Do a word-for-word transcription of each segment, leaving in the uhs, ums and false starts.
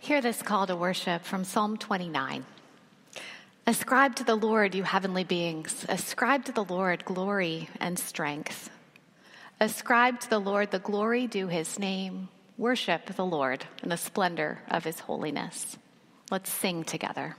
Hear this call to worship from Psalm twenty-nine. Ascribe to the Lord, you heavenly beings. Ascribe to the Lord glory and strength. Ascribe to the Lord the glory due his name. Worship the Lord in the splendor of his holiness. Let's sing together.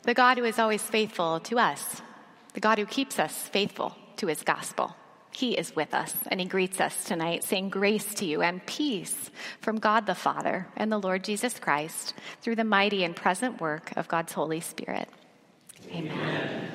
the God who is always faithful to us, the God who keeps us faithful to his gospel. He is with us, and he greets us tonight, saying grace to you and peace from God the Father and the Lord Jesus Christ through the mighty and present work of God's Holy Spirit. Amen. Amen.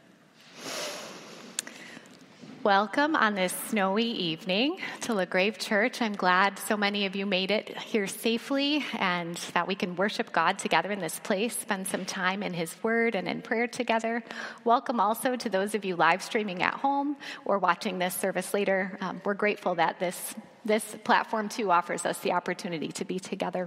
Welcome on this snowy evening to LaGrave Church. I'm glad so many of you made it here safely and that we can worship God together in this place, spend some time in his word and in prayer together. Welcome also to those of you live streaming at home or watching this service later. Um, we're grateful that this, this platform too offers us the opportunity to be together.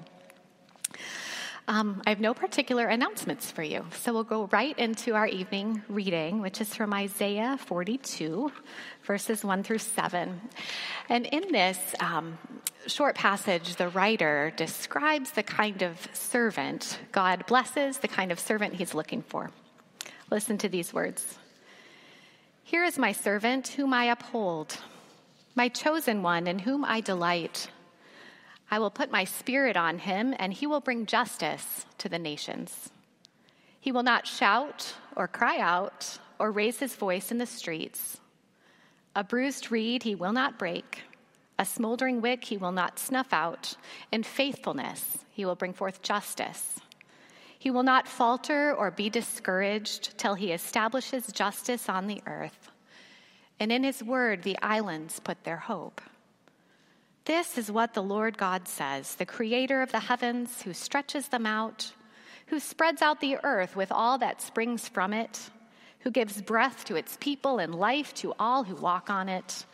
Um, I have no particular announcements for you, so we'll go right into our evening reading, which is from Isaiah forty-two, verses one through seven. And in this um, short passage, the writer describes the kind of servant God blesses, the kind of servant he's looking for. Listen to these words. Here is my servant whom I uphold, my chosen one in whom I delight. I will put my spirit on him, and he will bring justice to the nations. He will not shout or cry out or raise his voice in the streets. A bruised reed he will not break. A smoldering wick he will not snuff out. In faithfulness he will bring forth justice. He will not falter or be discouraged till he establishes justice on the earth. And in his word the islands put their hope. This is what the Lord God says, the creator of the heavens, who stretches them out, who spreads out the earth with all that springs from it, who gives breath to its people and life to all who walk on it.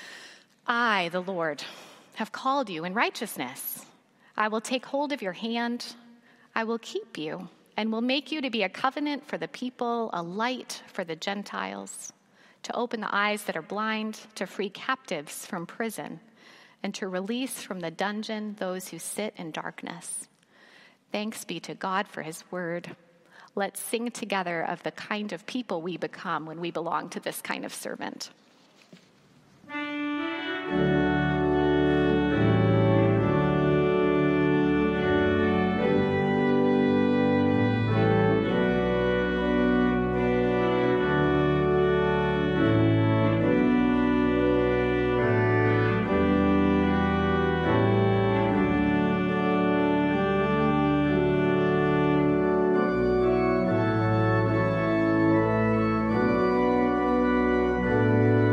I, the Lord, have called you in righteousness. I will take hold of your hand. I will keep you and will make you to be a covenant for the people, a light for the Gentiles, to open the eyes that are blind, to free captives from prison, and to release from the dungeon those who sit in darkness. Thanks be to God for his word. Let's sing together of the kind of people we become when we belong to this kind of servant. Thank you.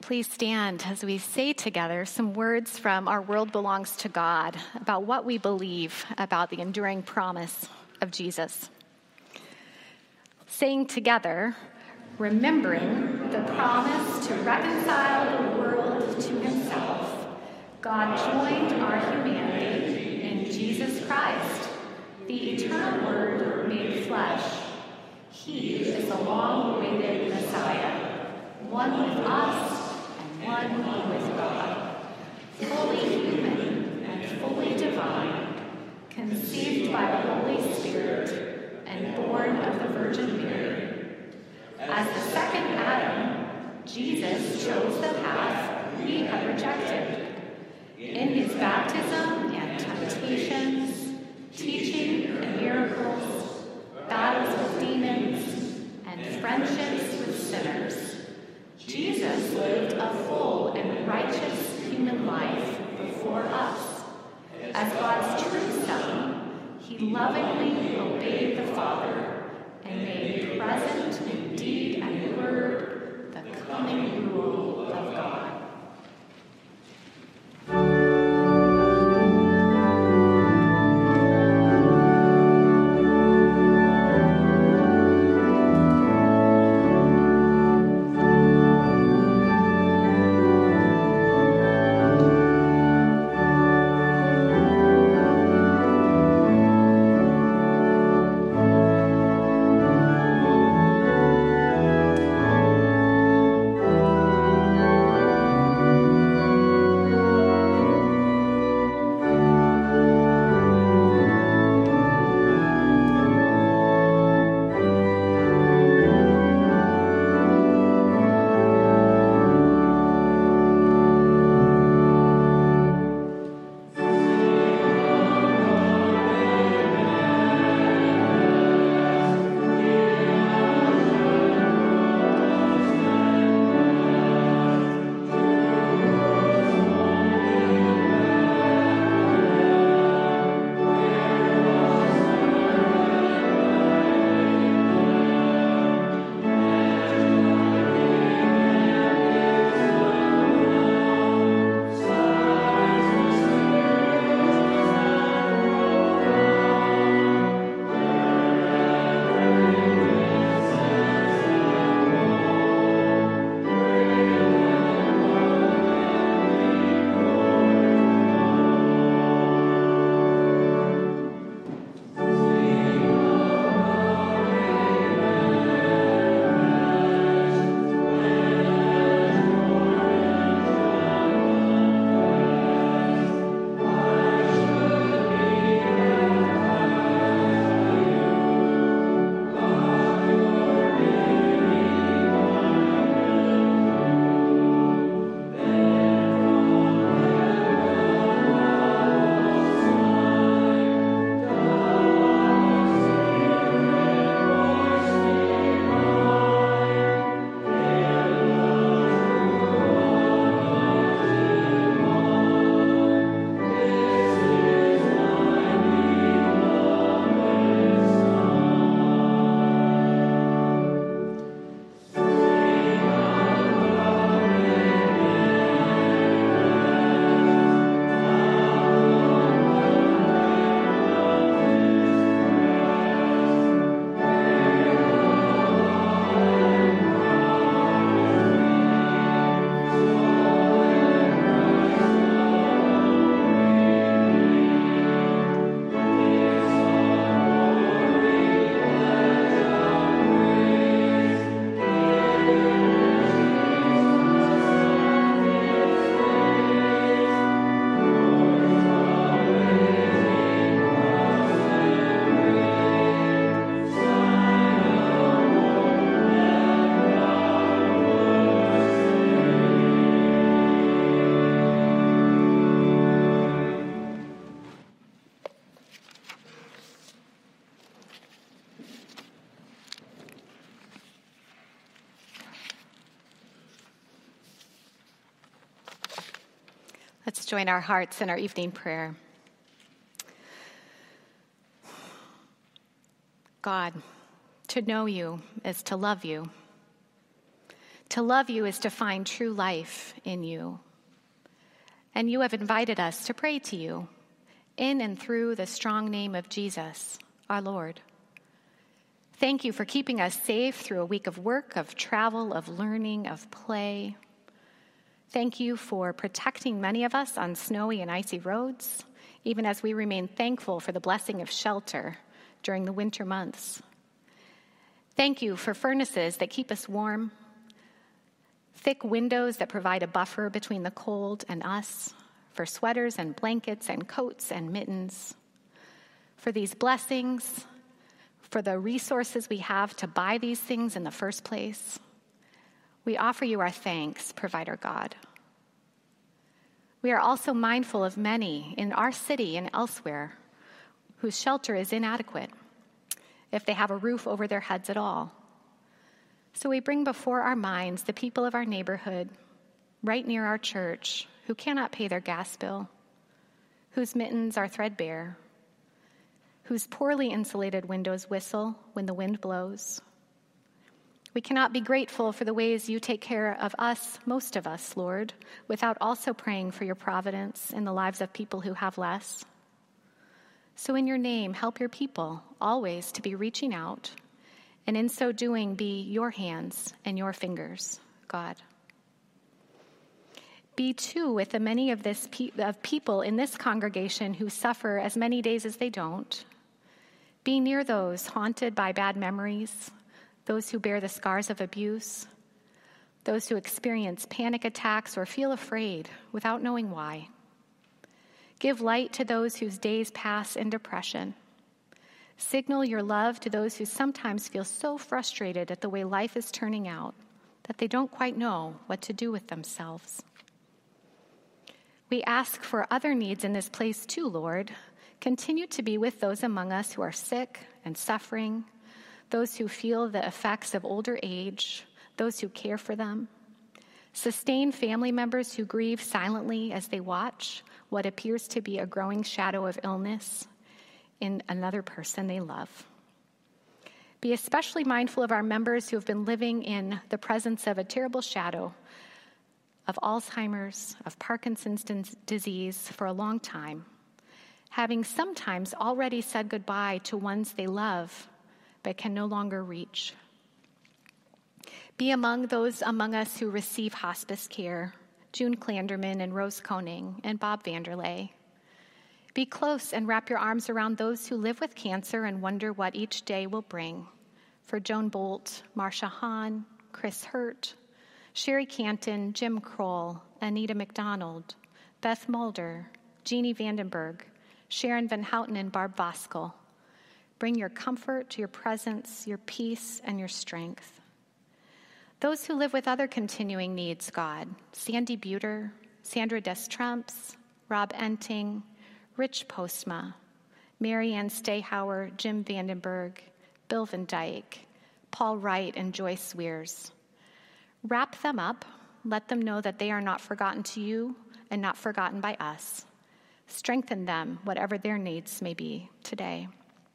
Please stand as we say together some words from Our World Belongs to God about what we believe about the enduring promise of Jesus. Saying together, remembering the promise to reconcile the world to himself, God joined our humanity in Jesus Christ, the eternal Word made flesh. He is the long-awaited Messiah, one with us and one with God, fully human and fully divine, conceived by the Holy Spirit and born of the Virgin Mary. As the second Adam, Jesus chose the path we have rejected. In his baptism and temptations, teaching and miracles, battles with demons, and friendships with sinners, Jesus lived a full and righteous human life before us. As God's true Son, he lovingly obeyed the Father and made present in deed and word the coming rule of God. Let's join our hearts in our evening prayer. God, to know you is to love you. To love you is to find true life in you. And you have invited us to pray to you in and through the strong name of Jesus, our Lord. Thank you for keeping us safe through a week of work, of travel, of learning, of play. Thank you for protecting many of us on snowy and icy roads, even as we remain thankful for the blessing of shelter during the winter months. Thank you for furnaces that keep us warm, thick windows that provide a buffer between the cold and us, for sweaters and blankets and coats and mittens, for these blessings, for the resources we have to buy these things in the first place. We offer you our thanks, provider God. We are also mindful of many in our city and elsewhere whose shelter is inadequate, if they have a roof over their heads at all. So we bring before our minds the people of our neighborhood, right near our church, who cannot pay their gas bill, whose mittens are threadbare, whose poorly insulated windows whistle when the wind blows. We cannot be grateful for the ways you take care of us, most of us, Lord, without also praying for your providence in the lives of people who have less. So in your name, help your people always to be reaching out, and in so doing, be your hands and your fingers, God. Be too with the many of this pe- of people in this congregation who suffer as many days as they don't. Be near those haunted by bad memories, those who bear the scars of abuse, those who experience panic attacks or feel afraid without knowing why. Give light to those whose days pass in depression. Signal your love to those who sometimes feel so frustrated at the way life is turning out that they don't quite know what to do with themselves. We ask for other needs in this place too, Lord. Continue to be with those among us who are sick and suffering, those who feel the effects of older age, those who care for them. Sustain family members who grieve silently as they watch what appears to be a growing shadow of illness in another person they love. Be especially mindful of our members who have been living in the presence of a terrible shadow of Alzheimer's, of Parkinson's disease for a long time, having sometimes already said goodbye to ones they love but can no longer reach. Be among those among us who receive hospice care, June Clanderman and Rose Koning and Bob Vanderlei. Be close and wrap your arms around those who live with cancer and wonder what each day will bring. For Joan Bolt, Marcia Hahn, Chris Hurt, Sherry Canton, Jim Kroll, Anita McDonald, Beth Mulder, Jeannie Vandenberg, Sharon Van Houten, and Barb Voskel. Bring your comfort, your presence, your peace, and your strength. Those who live with other continuing needs, God, Sandy Buter, Sandra Destrumps, Rob Enting, Rich Postma, Marianne Stayhauer, Jim Vandenberg, Bill Van Dyke, Paul Wright, and Joyce Weirs. Wrap them up. Let them know that they are not forgotten to you and not forgotten by us. Strengthen them, whatever their needs may be today.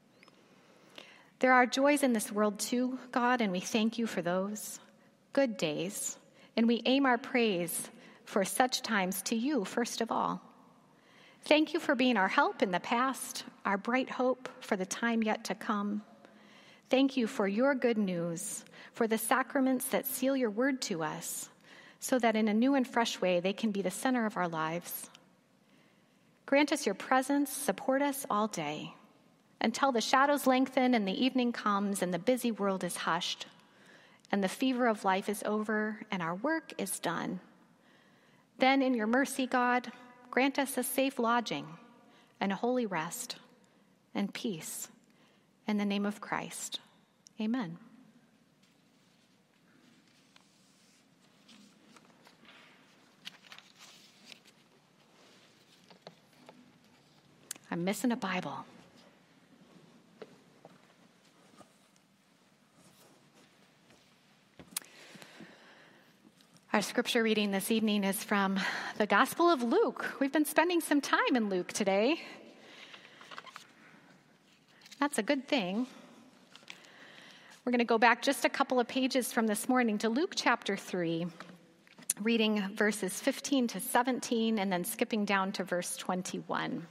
There are joys in this world too, God, and we thank you for those good days, and we aim our praise for such times to you first of all. Thank you for being our help in the past, our bright hope for the time yet to come. Thank you for your good news, for the sacraments that seal your word to us, so that in a new and fresh way they can be the center of our lives. Grant us your presence, support us all day, until the shadows lengthen and the evening comes and the busy world is hushed, and the fever of life is over and our work is done. Then in your mercy, God, grant us a safe lodging and a holy rest and peace. In the name of Christ, amen. I'm missing a Bible. Our scripture reading this evening is from the Gospel of Luke. We've been spending some time in Luke today. That's a good thing. We're going to go back just a couple of pages from this morning to Luke chapter three, reading verses fifteen to seventeen, and then skipping down to verse twenty-one.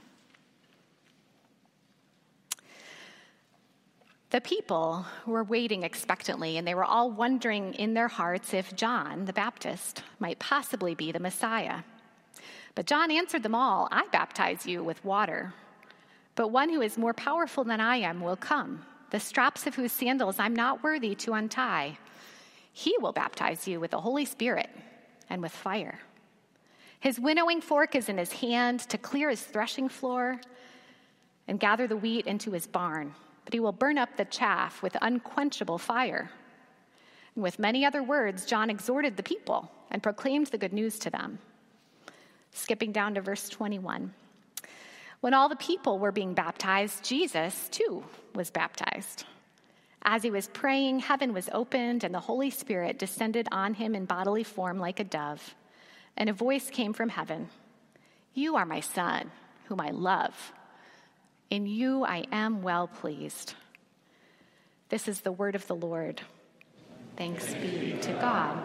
The people were waiting expectantly, and they were all wondering in their hearts if John the Baptist might possibly be the Messiah. But John answered them all, "I baptize you with water, but one who is more powerful than I am will come, the straps of whose sandals I'm not worthy to untie. He will baptize you with the Holy Spirit and with fire. His winnowing fork is in his hand to clear his threshing floor and gather the wheat into his barn, but he will burn up the chaff with unquenchable fire." And with many other words, John exhorted the people and proclaimed the good news to them. Skipping down to verse twenty-one. When all the people were being baptized, Jesus, too, was baptized. As he was praying, heaven was opened, and the Holy Spirit descended on him in bodily form like a dove. And a voice came from heaven, "You are my Son, whom I love. In you I am well pleased." This is the word of the Lord. Thanks be to God.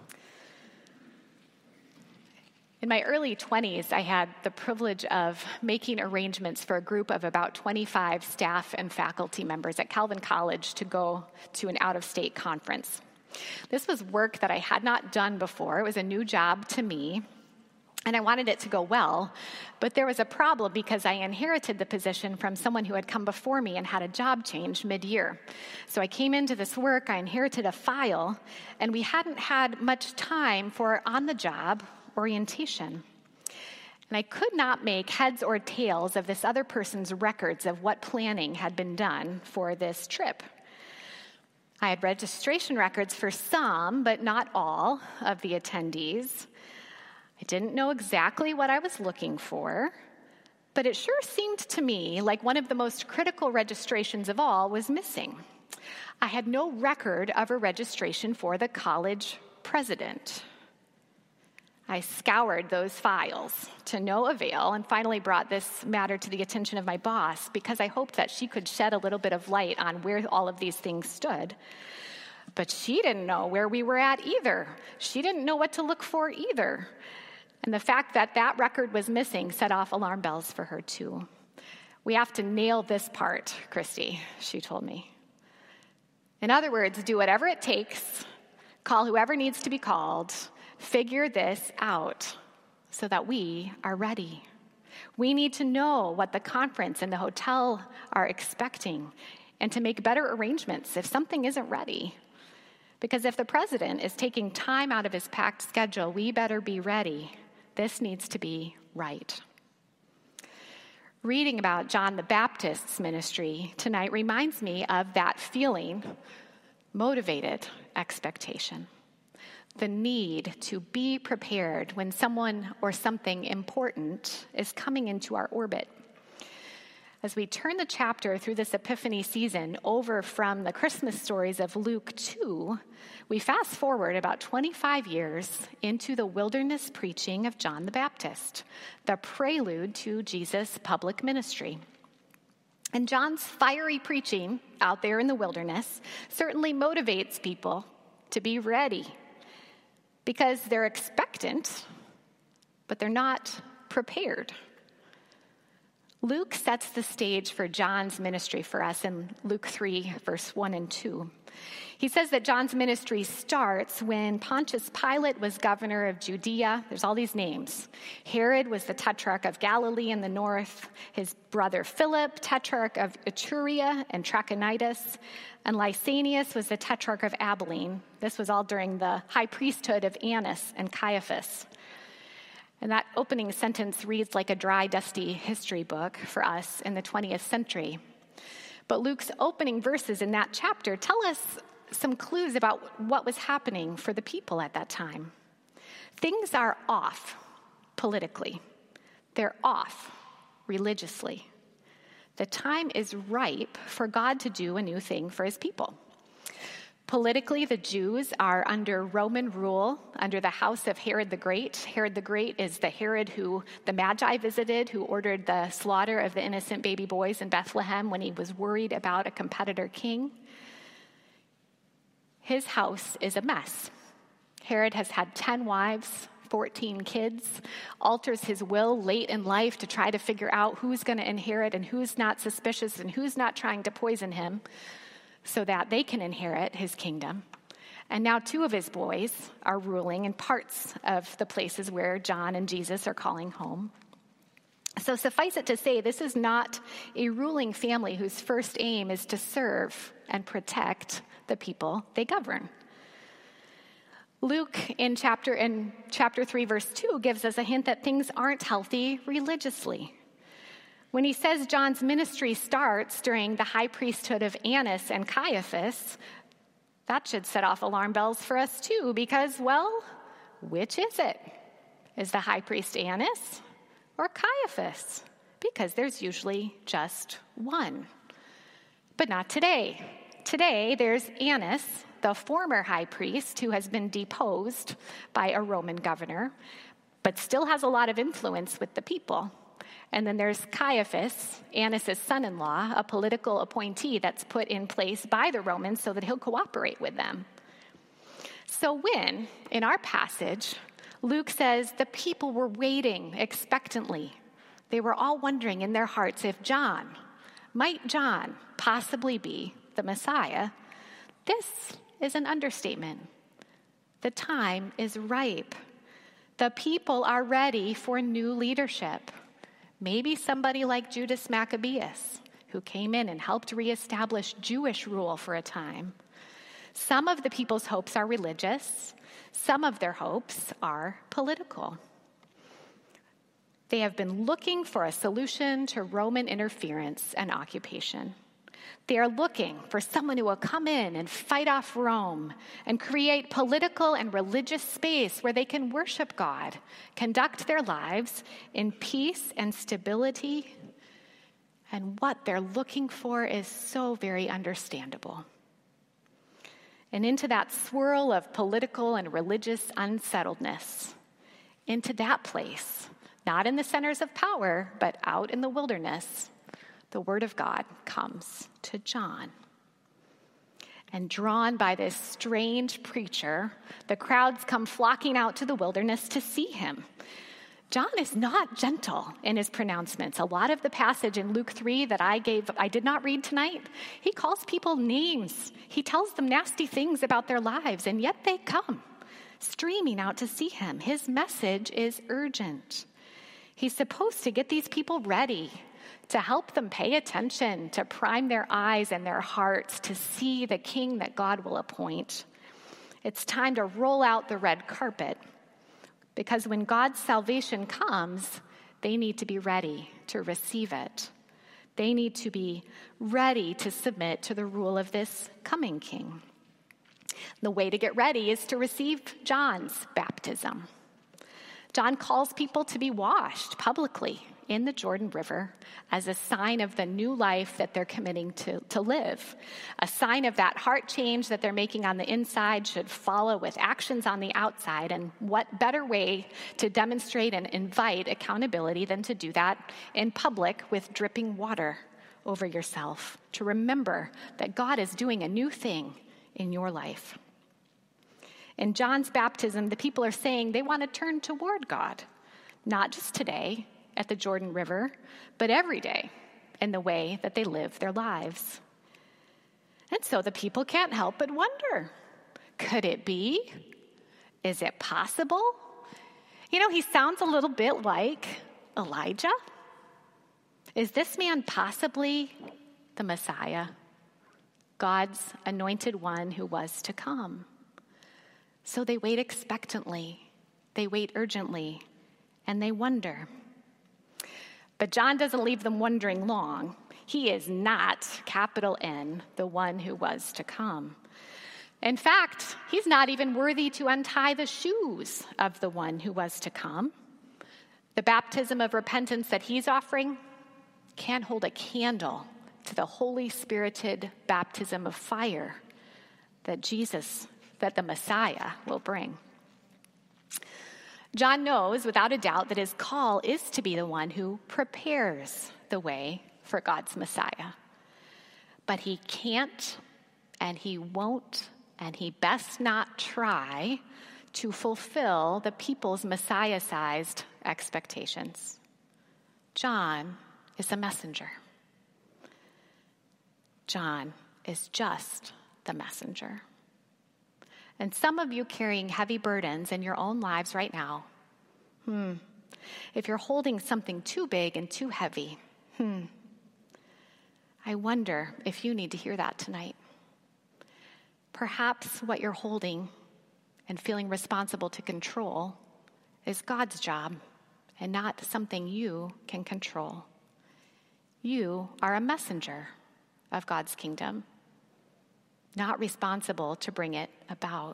In my early twenties, I had the privilege of making arrangements for a group of about twenty-five staff and faculty members at Calvin College to go to an out-of-state conference. This was work that I had not done before. It was a new job to me, and I wanted it to go well, but there was a problem because I inherited the position from someone who had come before me and had a job change mid-year. So I came into this work, I inherited a file, and we hadn't had much time for on-the-job orientation. And I could not make heads or tails of this other person's records of what planning had been done for this trip. I had registration records for some, but not all, of the attendees. I didn't know exactly what I was looking for, but it sure seemed to me like one of the most critical registrations of all was missing. I had no record of a registration for the college president. I scoured those files to no avail and finally brought this matter to the attention of my boss because I hoped that she could shed a little bit of light on where all of these things stood. But she didn't know where we were at either. She didn't know what to look for either. And the fact that that record was missing set off alarm bells for her too. "We have to nail this part, Christy," she told me. In other words, do whatever it takes, call whoever needs to be called, figure this out so that we are ready. We need to know what the conference and the hotel are expecting and to make better arrangements if something isn't ready. Because if the president is taking time out of his packed schedule, we better be ready. This needs to be right. Reading about John the Baptist's ministry tonight reminds me of that feeling, motivated expectation. The need to be prepared when someone or something important is coming into our orbit. As we turn the chapter through this Epiphany season over from the Christmas stories of Luke two, we fast forward about twenty-five years into the wilderness preaching of John the Baptist, the prelude to Jesus' public ministry. And John's fiery preaching out there in the wilderness certainly motivates people to be ready, because they're expectant, but they're not prepared. Luke sets the stage for John's ministry for us in Luke three, verse one and two. He says that John's ministry starts when Pontius Pilate was governor of Judea. There's all these names. Herod was the tetrarch of Galilee in the north. His brother Philip, tetrarch of Iturea and Trachonitis. And Lysanias was the tetrarch of Abilene. This was all during the high priesthood of Annas and Caiaphas. And that opening sentence reads like a dry, dusty history book for us in the twentieth century. But Luke's opening verses in that chapter tell us some clues about what was happening for the people at that time. Things are off politically. They're off religiously. The time is ripe for God to do a new thing for his people. Politically, the Jews are under Roman rule, under the house of Herod the Great. Herod the Great is the Herod who the Magi visited, who ordered the slaughter of the innocent baby boys in Bethlehem when he was worried about a competitor king. His house is a mess. Herod has had ten wives, fourteen kids, alters his will late in life to try to figure out who's going to inherit and who's not suspicious and who's not trying to poison him so that they can inherit his kingdom. And now two of his boys are ruling in parts of the places where John and Jesus are calling home. So suffice it to say, this is not a ruling family whose first aim is to serve and protect the people they govern. Luke in chapter in chapter three, verse two, gives us a hint that things aren't healthy religiously. When he says John's ministry starts during the high priesthood of Annas and Caiaphas, that should set off alarm bells for us too, because, well, which is it? Is the high priest Annas or Caiaphas? Because there's usually just one. But not today. Today, there's Annas, the former high priest who has been deposed by a Roman governor, but still has a lot of influence with the people. And then there's Caiaphas, Annas' son-in-law, a political appointee that's put in place by the Romans so that he'll cooperate with them. So when, in our passage, Luke says the people were waiting expectantly, they were all wondering in their hearts if John, might John possibly be the Messiah, this is an understatement. The time is ripe. The people are ready for new leadership. Maybe somebody like Judas Maccabeus, who came in and helped reestablish Jewish rule for a time. Some of the people's hopes are religious. Some of their hopes are political. They have been looking for a solution to Roman interference and occupation. They are looking for someone who will come in and fight off Rome and create political and religious space where they can worship God, conduct their lives in peace and stability. And what they're looking for is so very understandable. And into that swirl of political and religious unsettledness, into that place, not in the centers of power, but out in the wilderness, the word of God comes to John. And drawn by this strange preacher, the crowds come flocking out to the wilderness to see him. John is not gentle in his pronouncements. A lot of the passage in Luke three that I gave, I did not read tonight, he calls people names. He tells them nasty things about their lives, and yet they come streaming out to see him. His message is urgent. He's supposed to get these people ready, to help them pay attention, to prime their eyes and their hearts to see the king that God will appoint. It's time to roll out the red carpet, because when God's salvation comes, they need to be ready to receive it. They need to be ready to submit to the rule of this coming king. The way to get ready is to receive John's baptism. John calls people to be washed publicly in the Jordan River as a sign of the new life that they're committing to, to live. A sign of that heart change that they're making on the inside should follow with actions on the outside. And what better way to demonstrate and invite accountability than to do that in public with dripping water over yourself, to remember that God is doing a new thing in your life. In John's baptism, the people are saying they want to turn toward God, not just today at the Jordan River, but every day in the way that they live their lives. And so the people can't help but wonder, could it be? Is it possible? You know, he sounds a little bit like Elijah. Is this man possibly the Messiah, God's anointed one who was to come? So they wait expectantly, they wait urgently, and they wonder. But John doesn't leave them wondering long. He is not, capital N, the one who was to come. In fact, he's not even worthy to untie the shoes of the one who was to come. The baptism of repentance that he's offering can't hold a candle to the Holy Spirited baptism of fire that Jesus, that the Messiah will bring. John knows without a doubt that his call is to be the one who prepares the way for God's Messiah. But he can't and he won't and he best not try to fulfill the people's Messiah-sized expectations. John is a messenger. John is just the messenger. And some of you carrying heavy burdens in your own lives right now, hmm, if you're holding something too big and too heavy, hmm, I wonder if you need to hear that tonight. Perhaps what you're holding and feeling responsible to control is God's job and not something you can control. You are a messenger of God's kingdom, not responsible to bring it about.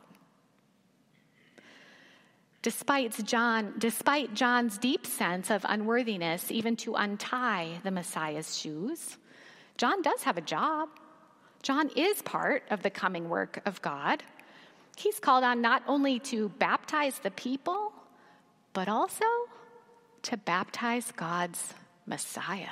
Despite John, despite John's deep sense of unworthiness, even to untie the Messiah's shoes, John does have a job. John is part of the coming work of God. He's called on not only to baptize the people, but also to baptize God's Messiah.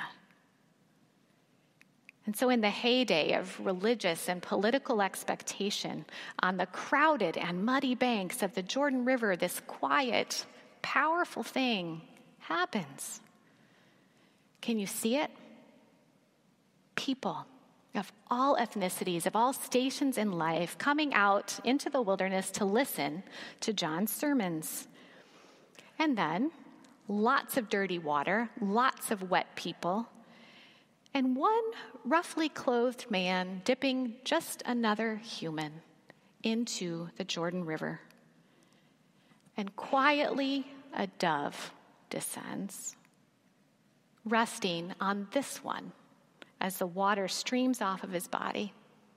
And so in the heyday of religious and political expectation on the crowded and muddy banks of the Jordan River, this quiet, powerful thing happens. Can you see it? People of all ethnicities, of all stations in life, coming out into the wilderness to listen to John's sermons. And then lots of dirty water, lots of wet people, and one roughly clothed man dipping just another human into the Jordan River. And quietly a dove descends, resting on this one as the water streams off of his body.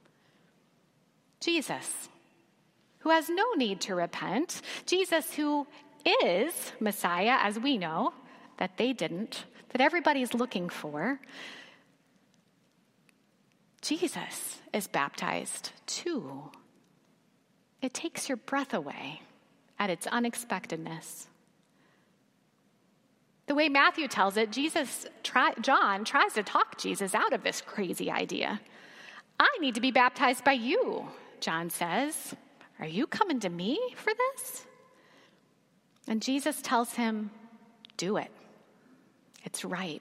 Jesus, who has no need to repent, Jesus who is Messiah, as we know, that they didn't, that everybody's looking for, Jesus is baptized too. It takes your breath away at its unexpectedness. The way Matthew tells it, Jesus, try, John tries to talk Jesus out of this crazy idea. I need to be baptized by you, John says. Are you coming to me for this? And Jesus tells him, do it. It's right.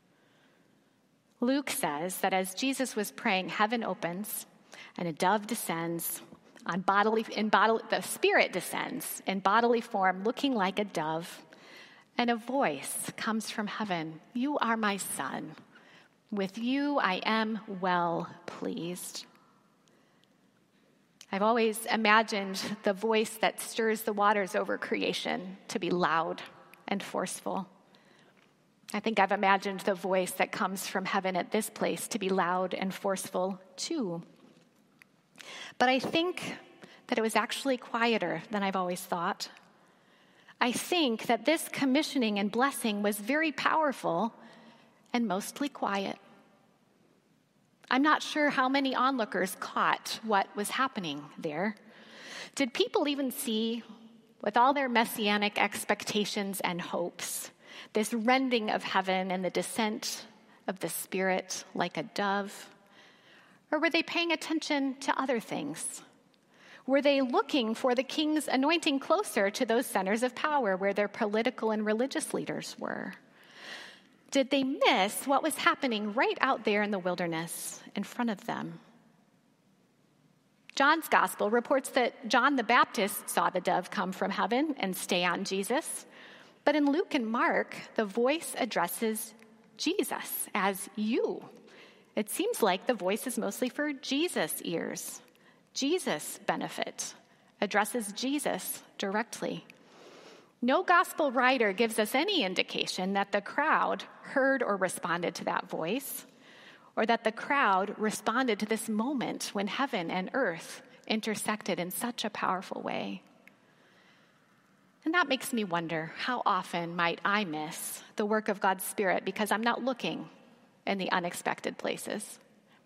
Luke says that as Jesus was praying, heaven opens and a dove descends on bodily, in bodily, the Spirit descends in bodily form, looking like a dove. And a voice comes from heaven. You are my son. With you I am well pleased. I've always imagined the voice that stirs the waters over creation to be loud and forceful. I think I've imagined the voice that comes from heaven at this place to be loud and forceful too. But I think that it was actually quieter than I've always thought. I think that this commissioning and blessing was very powerful and mostly quiet. I'm not sure how many onlookers caught what was happening there. Did people even see, with all their messianic expectations and hopes, this rending of heaven and the descent of the Spirit like a dove? Or were they paying attention to other things? Were they looking for the king's anointing closer to those centers of power where their political and religious leaders were? Did they miss what was happening right out there in the wilderness in front of them? John's gospel reports that John the Baptist saw the dove come from heaven and stay on Jesus. But in Luke and Mark, the voice addresses Jesus as you. It seems like the voice is mostly for Jesus' ears. Jesus' benefit addresses Jesus directly. No gospel writer gives us any indication that the crowd heard or responded to that voice, or that the crowd responded to this moment when heaven and earth intersected in such a powerful way. And that makes me wonder, how often might I miss the work of God's Spirit because I'm not looking in the unexpected places?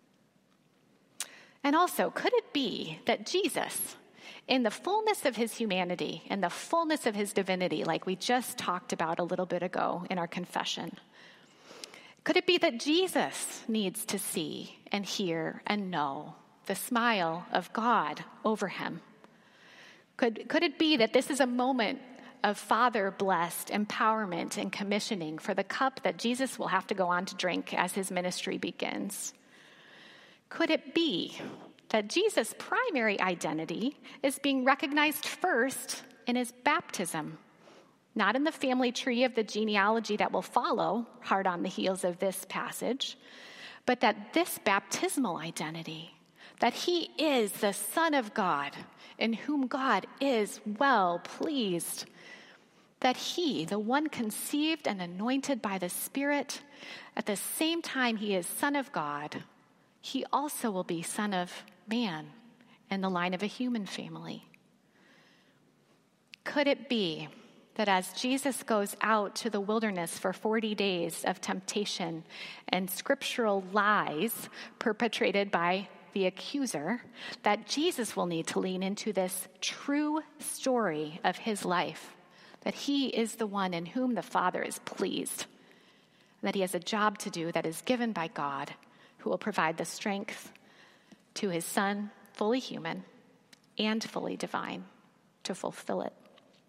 And also, could it be that Jesus, in the fullness of his humanity, in the fullness of his divinity, like we just talked about a little bit ago in our confession, could it be that Jesus needs to see and hear and know the smile of God over him? Could, could it be that this is a moment of Father-blessed empowerment and commissioning for the cup that Jesus will have to go on to drink as his ministry begins? Could it be that Jesus' primary identity is being recognized first in his baptism, not in the family tree of the genealogy that will follow hard on the heels of this passage, but that this baptismal identity, that he is the Son of God, in whom God is well pleased, that he, the one conceived and anointed by the Spirit, at the same time he is Son of God, he also will be Son of Man in the line of a human family. Could it be that as Jesus goes out to the wilderness for forty days of temptation and scriptural lies perpetrated by the accuser, that Jesus will need to lean into this true story of his life, that he is the one in whom the Father is pleased, that he has a job to do that is given by God, who will provide the strength to his Son, fully human and fully divine, to fulfill it.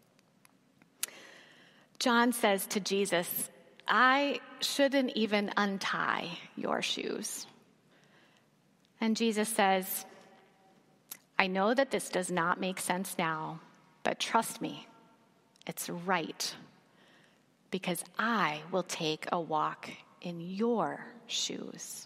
John says to Jesus, I shouldn't even untie your shoes. And Jesus says, I know that this does not make sense now, but trust me, it's right, because I will take a walk in your shoes.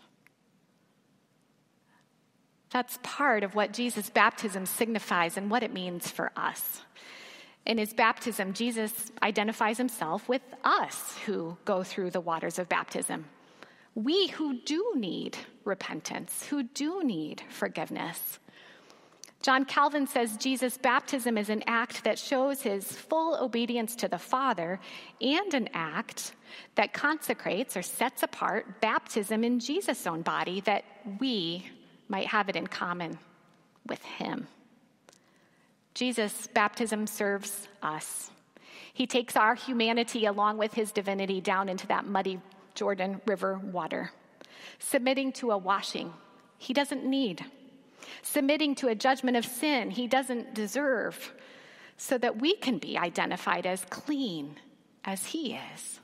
That's part of what Jesus' baptism signifies and what it means for us. In his baptism, Jesus identifies himself with us who go through the waters of baptism. We who do need repentance, who do need forgiveness. John Calvin says Jesus' baptism is an act that shows his full obedience to the Father and an act that consecrates or sets apart baptism in Jesus' own body, that we might have it in common with him. Jesus' baptism serves us. He takes our humanity along with his divinity down into that muddy Jordan River water, submitting to a washing he doesn't need, submitting to a judgment of sin he doesn't deserve, so that we can be identified as clean as he is.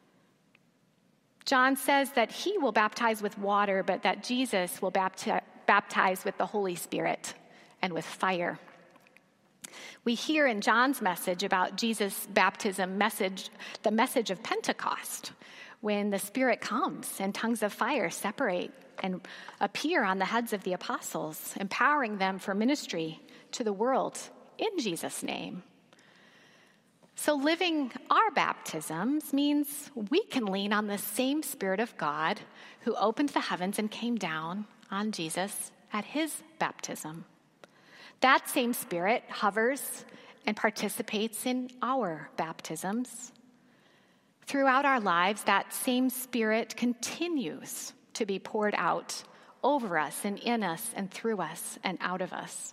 John says that he will baptize with water, but that Jesus will bapti- baptize with the Holy Spirit and with fire. We hear in John's message about Jesus' baptism message, the message of Pentecost, when the Spirit comes and tongues of fire separate and appear on the heads of the apostles, empowering them for ministry to the world in Jesus' name. So living our baptisms means we can lean on the same Spirit of God who opened the heavens and came down on Jesus at his baptism. That same Spirit hovers and participates in our baptisms. Throughout our lives, that same Spirit continues to be poured out over us and in us and through us and out of us.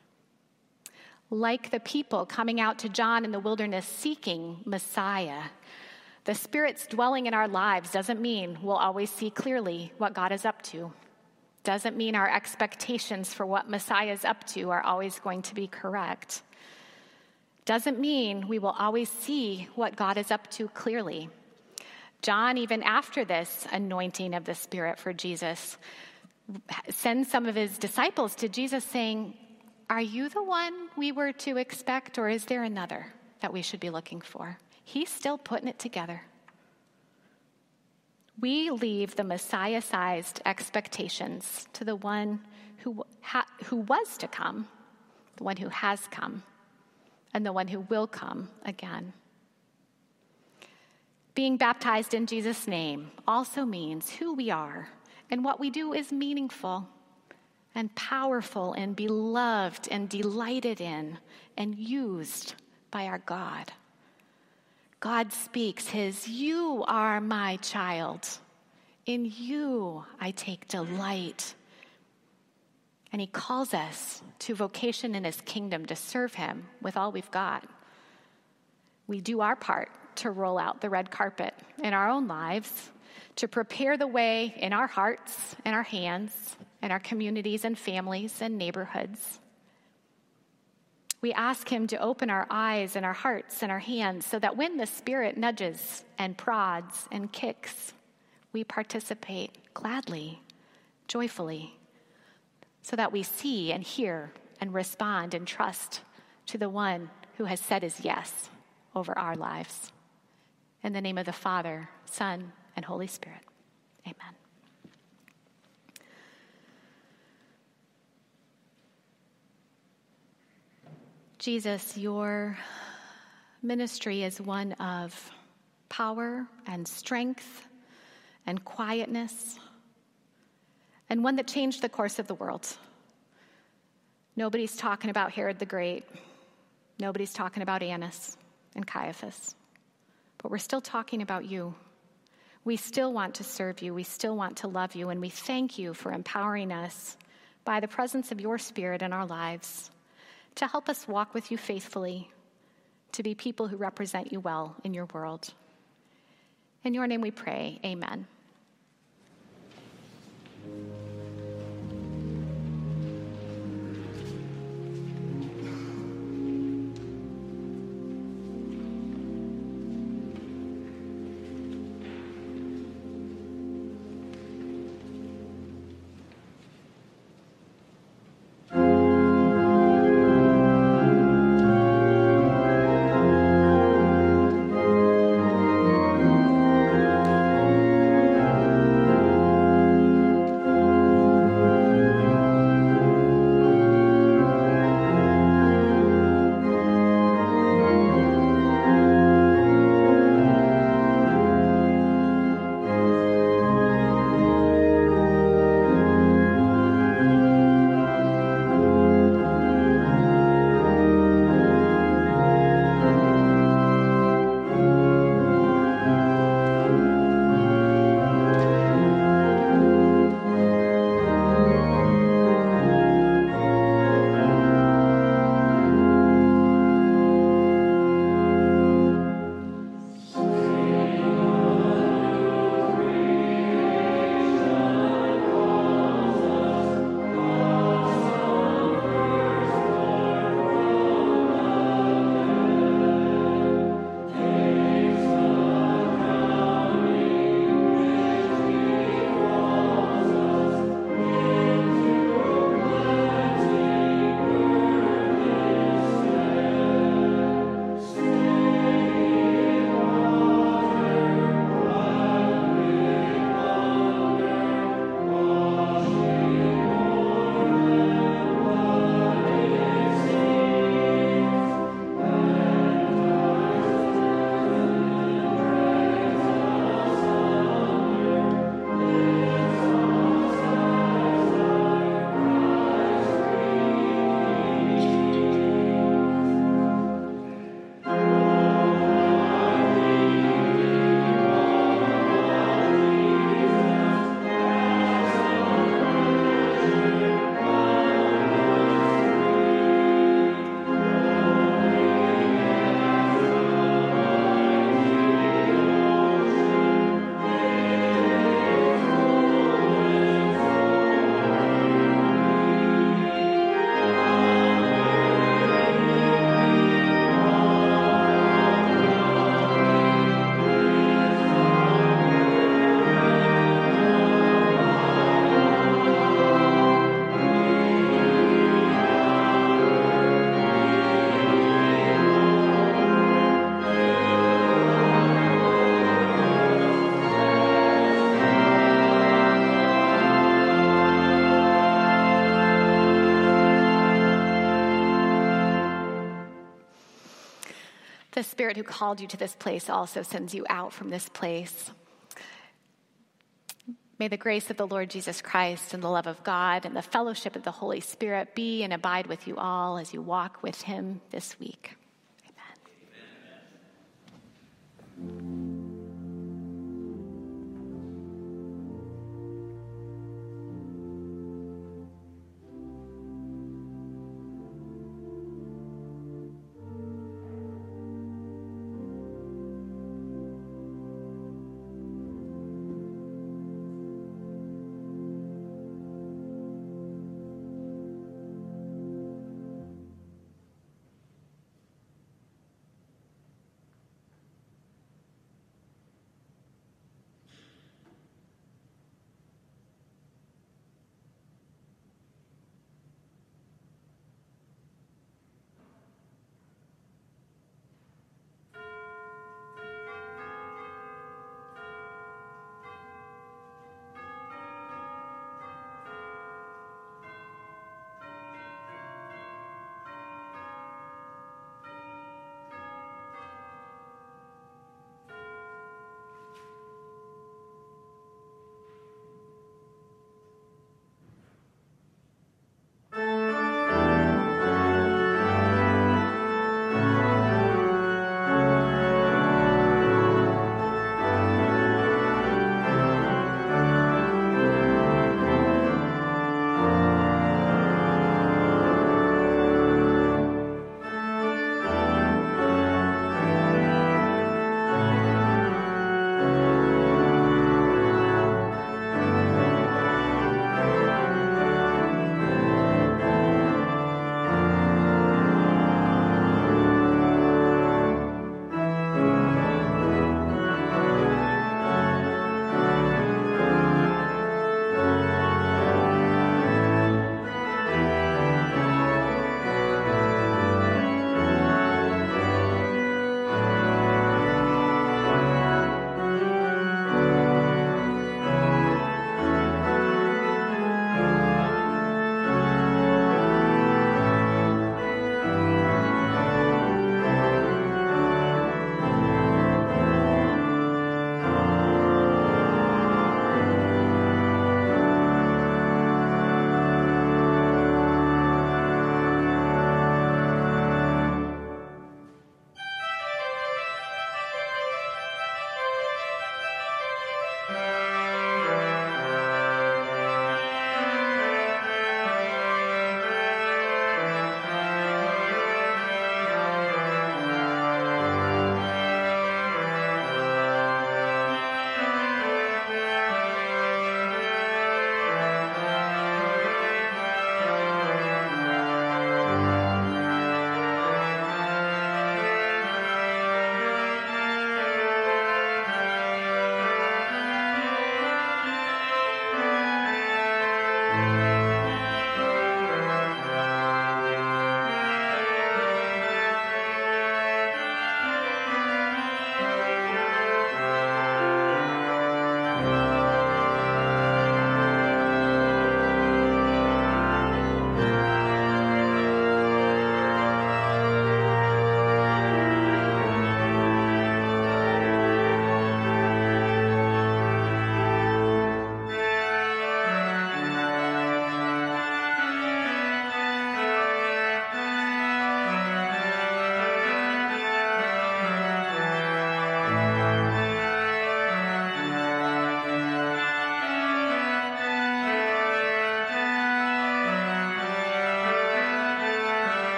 Like the people coming out to John in the wilderness seeking Messiah, the Spirit's dwelling in our lives doesn't mean we'll always see clearly what God is up to. Doesn't mean our expectations for what Messiah is up to are always going to be correct. Doesn't mean we will always see what God is up to clearly. John, even after this anointing of the Spirit for Jesus, sends some of his disciples to Jesus saying, are you the one we were to expect, or is there another that we should be looking for? He's still putting it together. We leave the Messiah-sized expectations to the one who ha- who was to come, the one who has come, and the one who will come again. Being baptized in Jesus' name also means who we are and what we do is meaningful and powerful and beloved and delighted in and used by our God. God speaks his, you are my child. In you I take delight. And he calls us to vocation in his kingdom to serve him with all we've got. We do our part to roll out the red carpet in our own lives, to prepare the way in our hearts and our hands, in our communities and families and neighborhoods. We ask him to open our eyes and our hearts and our hands so that when the Spirit nudges and prods and kicks, we participate gladly, joyfully, so that we see and hear and respond and trust to the one who has said his yes over our lives. In the name of the Father, Son, and Holy Spirit, amen. Jesus, your ministry is one of power and strength and quietness, and one that changed the course of the world. Nobody's talking about Herod the Great. Nobody's talking about Annas and Caiaphas. But we're still talking about you. We still want to serve you. We still want to love you. And we thank you for empowering us by the presence of your Spirit in our lives to help us walk with you faithfully, to be people who represent you well in your world. In your name we pray, amen. The Spirit who called you to this place also sends you out from this place. May the grace of the Lord Jesus Christ and the love of God and the fellowship of the Holy Spirit be and abide with you all as you walk with him this week.